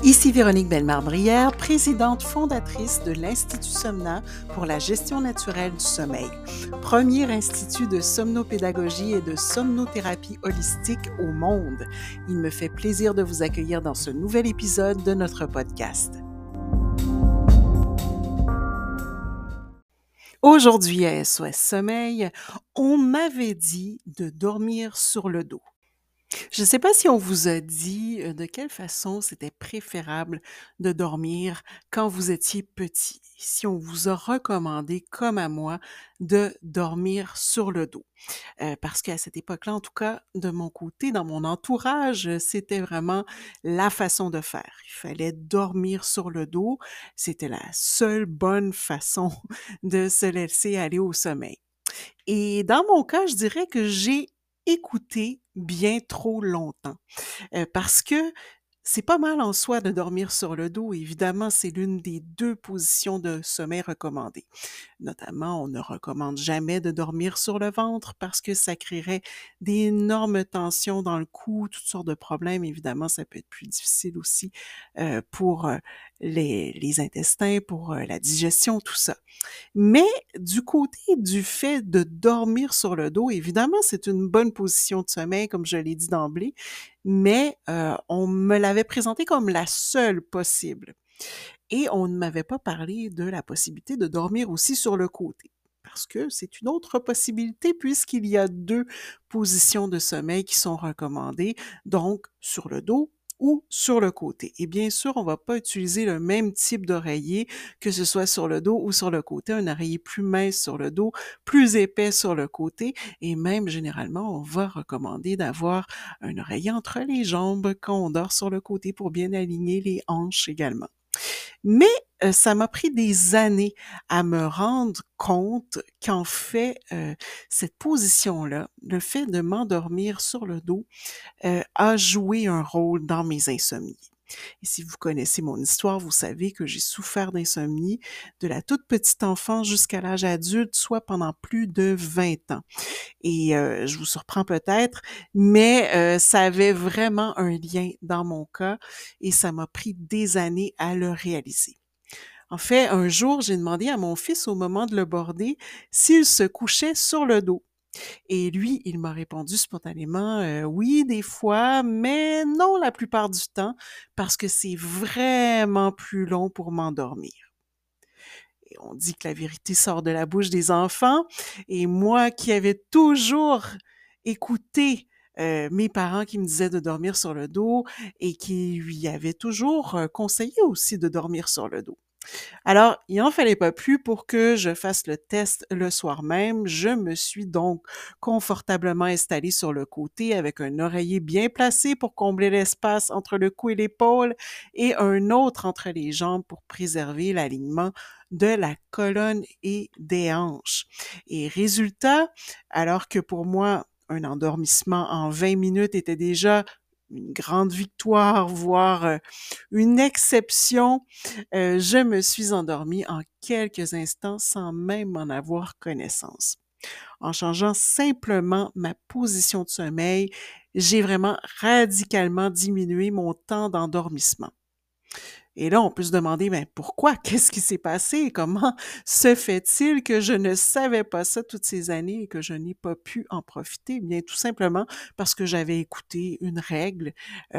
Ici Véronique Bellemare-Brière, présidente fondatrice de l'Institut Somna pour la gestion naturelle du sommeil, premier institut de somnopédagogie et de somnothérapie holistique au monde. Il me fait plaisir de vous accueillir dans ce nouvel épisode de notre podcast. Aujourd'hui à SOS Sommeil, on m'avait dit de dormir sur le dos. Je ne sais pas si on vous a dit de quelle façon c'était préférable de dormir quand vous étiez petit. Si on vous a recommandé, comme à moi, de dormir sur le dos. Parce qu'à cette époque-là, en tout cas, de mon côté, dans mon entourage, c'était vraiment la façon de faire. Il fallait dormir sur le dos. C'était la seule bonne façon de se laisser aller au sommeil. Et dans mon cas, je dirais que j'ai écouté bien trop longtemps, parce que c'est pas mal en soi de dormir sur le dos. Évidemment, c'est l'une des 2 positions de sommeil recommandées. Notamment, on ne recommande jamais de dormir sur le ventre parce que ça créerait d'énormes tensions dans le cou, toutes sortes de problèmes. Évidemment, ça peut être plus difficile aussi, pour, les intestins, pour, la digestion, tout ça. Mais du côté du fait de dormir sur le dos, évidemment, c'est une bonne position de sommeil, comme je l'ai dit d'emblée, mais on me l'avait présenté comme la seule possible et on ne m'avait pas parlé de la possibilité de dormir aussi sur le côté. Parce que c'est une autre possibilité puisqu'il y a 2 positions de sommeil qui sont recommandées, donc sur le dos ou sur le côté. Et bien sûr, on va pas utiliser le même type d'oreiller, que ce soit sur le dos ou sur le côté. Un oreiller plus mince sur le dos, plus épais sur le côté, et même généralement, on va recommander d'avoir un oreiller entre les jambes quand on dort sur le côté pour bien aligner les hanches également. Mais ça m'a pris des années à me rendre compte qu'en fait, cette position-là, le fait de m'endormir sur le dos, a joué un rôle dans mes insomnies. Et si vous connaissez mon histoire, vous savez que j'ai souffert d'insomnie de la toute petite enfance jusqu'à l'âge adulte, soit pendant plus de 20 ans. Et je vous surprends peut-être, mais ça avait vraiment un lien dans mon cas et ça m'a pris des années à le réaliser. En fait, un jour, j'ai demandé à mon fils au moment de le border s'il se couchait sur le dos. Et lui, il m'a répondu spontanément, «Oui, des fois, mais non la plupart du temps, parce que c'est vraiment plus long pour m'endormir». Et on dit que la vérité sort de la bouche des enfants, et moi qui avais toujours écouté, mes parents qui me disaient de dormir sur le dos et qui lui avaient toujours, conseillé aussi de dormir sur le dos. Alors, il en fallait pas plus pour que je fasse le test le soir même. Je me suis donc confortablement installée sur le côté avec un oreiller bien placé pour combler l'espace entre le cou et l'épaule et un autre entre les jambes pour préserver l'alignement de la colonne et des hanches. Et résultat, alors que pour moi, un endormissement en 20 minutes était déjà une grande victoire, voire une exception, je me suis endormie en quelques instants sans même en avoir connaissance. En changeant simplement ma position de sommeil, j'ai vraiment radicalement diminué mon temps d'endormissement. Et là, on peut se demander, ben pourquoi? Qu'est-ce qui s'est passé? Comment se fait-il que je ne savais pas ça toutes ces années et que je n'ai pas pu en profiter? Bien, tout simplement parce que j'avais écouté une règle,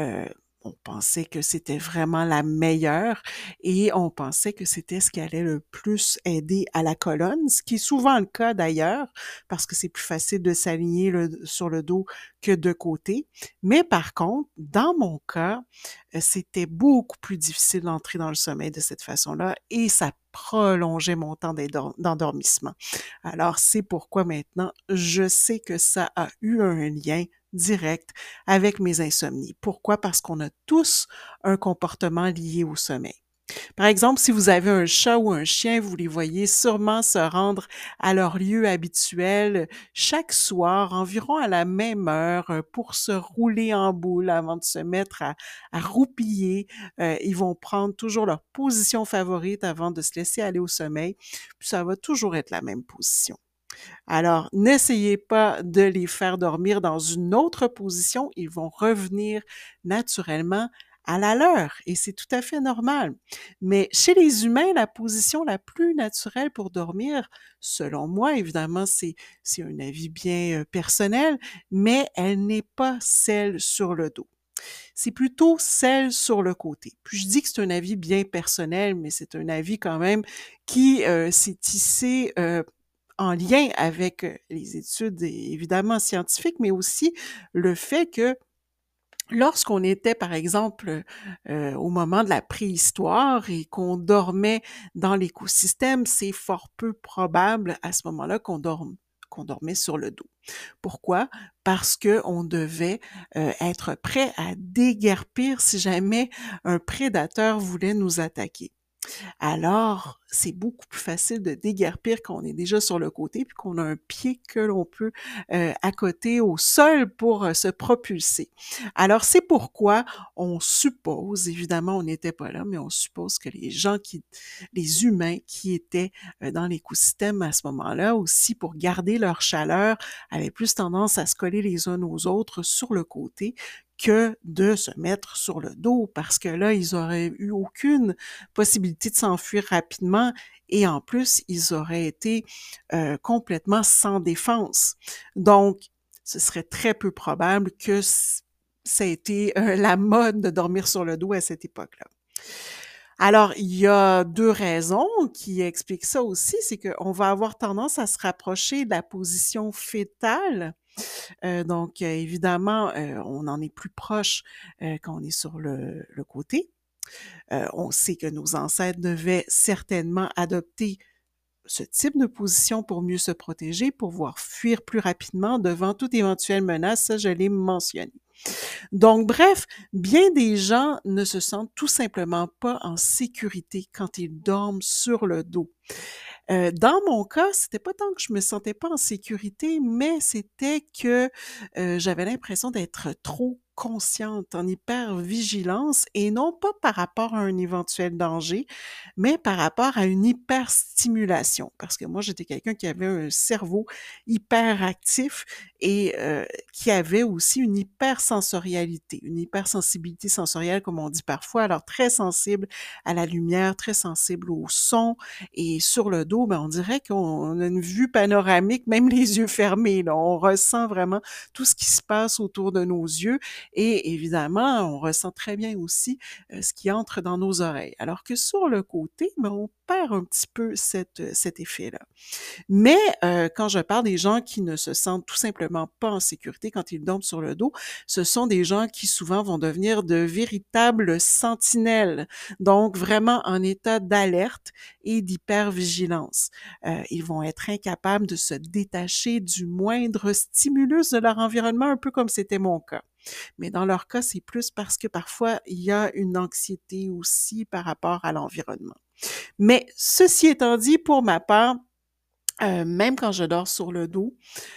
on pensait que c'était vraiment la meilleure et on pensait que c'était ce qui allait le plus aider à la colonne, ce qui est souvent le cas d'ailleurs, parce que c'est plus facile de s'aligner sur le dos que de côté. Mais par contre, dans mon cas, c'était beaucoup plus difficile d'entrer dans le sommeil de cette façon-là et ça prolongeait mon temps d'endormissement. Alors, c'est pourquoi maintenant, je sais que ça a eu un lien direct avec mes insomnies. Pourquoi? Parce qu'on a tous un comportement lié au sommeil. Par exemple, si vous avez un chat ou un chien, vous les voyez sûrement se rendre à leur lieu habituel chaque soir, environ à la même heure, pour se rouler en boule avant de se mettre à roupiller. Ils vont prendre toujours leur position favorite avant de se laisser aller au sommeil, puis ça va toujours être la même position. Alors, n'essayez pas de les faire dormir dans une autre position, ils vont revenir naturellement à la leur et c'est tout à fait normal. Mais chez les humains, la position la plus naturelle pour dormir, selon moi, évidemment, c'est un avis bien personnel, mais elle n'est pas celle sur le dos. C'est plutôt celle sur le côté. Puis je dis que c'est un avis bien personnel, mais c'est un avis quand même qui s'est tissé en lien avec les études évidemment scientifiques, mais aussi le fait que lorsqu'on était, par exemple, au moment de la préhistoire et qu'on dormait dans l'écosystème, c'est fort peu probable à ce moment-là qu'on dormait sur le dos. Pourquoi? Parce qu'on devait être prêt à déguerpir si jamais un prédateur voulait nous attaquer. Alors, c'est beaucoup plus facile de déguerpir quand on est déjà sur le côté puis qu'on a un pied que l'on peut accoter au sol pour se propulser. Alors, c'est pourquoi on suppose, évidemment, on n'était pas là, mais on suppose que les humains qui étaient dans l'écosystème à ce moment-là, aussi pour garder leur chaleur, avaient plus tendance à se coller les uns aux autres sur le côté que de se mettre sur le dos parce que là, ils auraient eu aucune possibilité de s'enfuir rapidement et en plus, ils auraient été complètement sans défense. Donc, ce serait très peu probable que ça ait été la mode de dormir sur le dos à cette époque-là. Alors, il y a 2 raisons qui expliquent ça aussi, c'est qu'on va avoir tendance à se rapprocher de la position fétale. Donc, évidemment, on en est plus proche quand on est sur le côté. On sait que nos ancêtres devaient certainement adopter ce type de position pour mieux se protéger, pour pouvoir fuir plus rapidement devant toute éventuelle menace, ça je l'ai mentionné. Donc bref, bien des gens ne se sentent tout simplement pas en sécurité quand ils dorment sur le dos. Dans mon cas, c'était pas tant que je me sentais pas en sécurité, mais c'était que j'avais l'impression d'être trop consciente, en hypervigilance, et non pas par rapport à un éventuel danger, mais par rapport à une hyperstimulation. Parce que moi, j'étais quelqu'un qui avait un cerveau hyperactif et qui avait aussi une hypersensorialité, une hypersensibilité sensorielle, comme on dit parfois, alors très sensible à la lumière, très sensible au son, et sur le dos, ben, on dirait qu'on a une vue panoramique, même les yeux fermés, là. On ressent vraiment tout ce qui se passe autour de nos yeux et évidemment, on ressent très bien aussi ce qui entre dans nos oreilles. Alors que sur le côté, ben, on perd un petit peu cet effet-là. Mais quand je parle des gens qui ne se sentent tout simplement pas en sécurité quand ils dorment sur le dos, ce sont des gens qui souvent vont devenir de véritables sentinelles, donc vraiment en état d'alerte et d'hypervigilance. Ils vont être incapables de se détacher du moindre stimulus de leur environnement, un peu comme c'était mon cas. Mais dans leur cas, c'est plus parce que parfois, il y a une anxiété aussi par rapport à l'environnement. Mais ceci étant dit, pour ma part, même quand je dors sur le dos,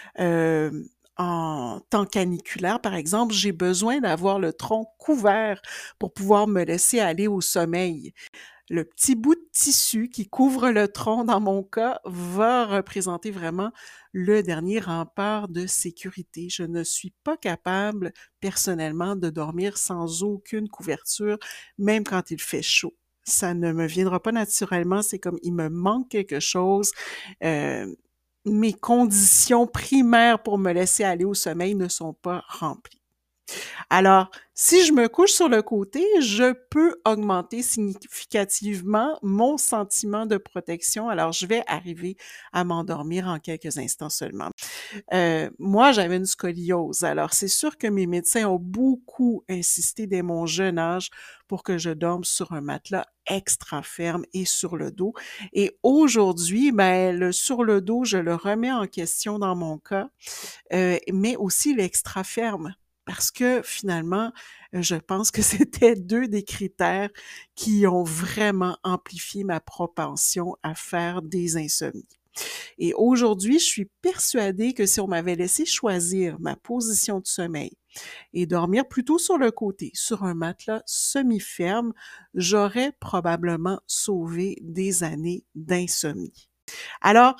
en temps caniculaire, par exemple, j'ai besoin d'avoir le tronc couvert pour pouvoir me laisser aller au sommeil. Le petit bout de tissu qui couvre le tronc, dans mon cas, va représenter vraiment le dernier rempart de sécurité. Je ne suis pas capable, personnellement, de dormir sans aucune couverture, même quand il fait chaud. Ça ne me viendra pas naturellement, c'est comme il me manque quelque chose. Euh, Mes conditions primaires pour me laisser aller au sommeil ne sont pas remplies. Alors, si je me couche sur le côté, je peux augmenter significativement mon sentiment de protection. Alors, je vais arriver à m'endormir en quelques instants seulement. Moi, j'avais une scoliose. Alors, c'est sûr que mes médecins ont beaucoup insisté dès mon jeune âge pour que je dorme sur un matelas extra ferme et sur le dos. Et aujourd'hui, ben, sur le dos, je le remets en question dans mon cas, mais aussi l'extra ferme. Parce que finalement, je pense que c'était 2 des critères qui ont vraiment amplifié ma propension à faire des insomnies. Et aujourd'hui, je suis persuadée que si on m'avait laissé choisir ma position de sommeil et dormir plutôt sur le côté, sur un matelas semi-ferme, j'aurais probablement sauvé des années d'insomnie. Alors,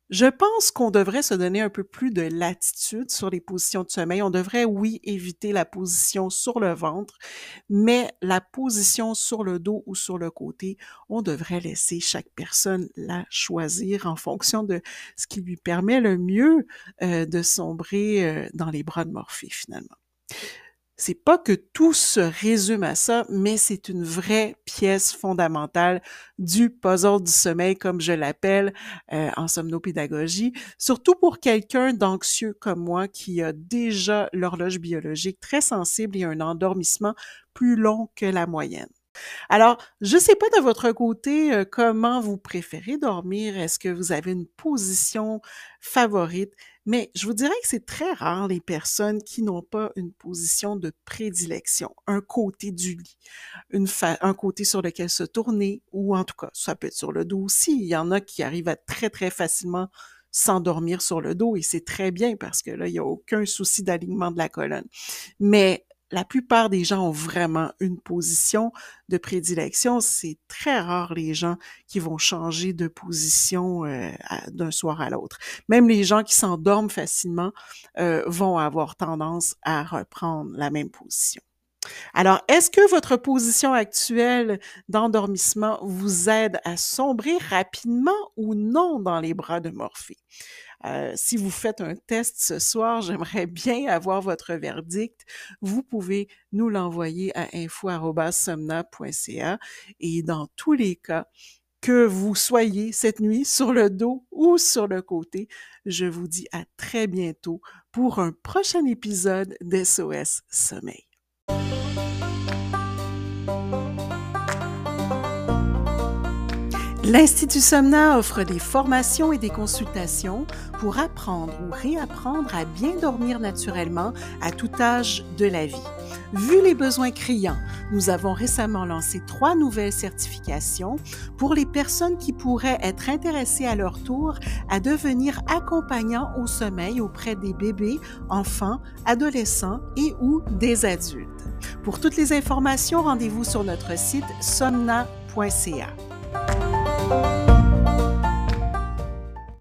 Je pense qu'on devrait se donner un peu plus de latitude sur les positions de sommeil. On devrait, oui, éviter la position sur le ventre, mais la position sur le dos ou sur le côté, on devrait laisser chaque personne la choisir en fonction de ce qui lui permet le mieux de sombrer dans les bras de Morphée, finalement. C'est pas que tout se résume à ça, mais c'est une vraie pièce fondamentale du puzzle du sommeil, comme je l'appelle en somnopédagogie, surtout pour quelqu'un d'anxieux comme moi qui a déjà l'horloge biologique très sensible et un endormissement plus long que la moyenne. Alors, je ne sais pas de votre côté comment vous préférez dormir. Est-ce que vous avez une position favorite? Mais je vous dirais que c'est très rare les personnes qui n'ont pas une position de prédilection, un côté du lit, un côté sur lequel se tourner, ou en tout cas, ça peut être sur le dos aussi. Il y en a qui arrivent à très, très facilement s'endormir sur le dos et c'est très bien parce que là, il n'y a aucun souci d'alignement de la colonne. Mais la plupart des gens ont vraiment une position de prédilection. C'est très rare les gens qui vont changer de position d'un soir à l'autre. Même les gens qui s'endorment facilement vont avoir tendance à reprendre la même position. Alors, est-ce que votre position actuelle d'endormissement vous aide à sombrer rapidement ou non dans les bras de Morphée? Si vous faites un test ce soir, j'aimerais bien avoir votre verdict. Vous pouvez nous l'envoyer à info@somna.ca et dans tous les cas, que vous soyez cette nuit sur le dos ou sur le côté, je vous dis à très bientôt pour un prochain épisode d'SOS Sommeil. L'Institut Somna offre des formations et des consultations pour apprendre ou réapprendre à bien dormir naturellement à tout âge de la vie. Vu les besoins criants, nous avons récemment lancé 3 nouvelles certifications pour les personnes qui pourraient être intéressées à leur tour à devenir accompagnants au sommeil auprès des bébés, enfants, adolescents et ou des adultes. Pour toutes les informations, rendez-vous sur notre site somna.ca.